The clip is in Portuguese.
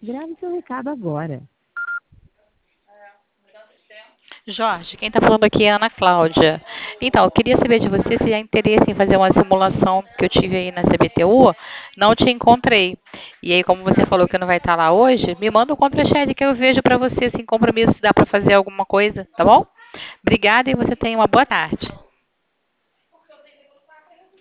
Grave seu recado agora. Jorge, quem está falando aqui é a Ana Cláudia. Então, eu queria saber de você se há interesse em fazer uma simulação que eu tive aí na CBTU. Não te encontrei. E aí, como você falou que não vai estar lá hoje, me manda o contra-cheque que eu vejo para você, sem compromisso, se dá para fazer alguma coisa, tá bom? Obrigada e você tenha uma boa tarde.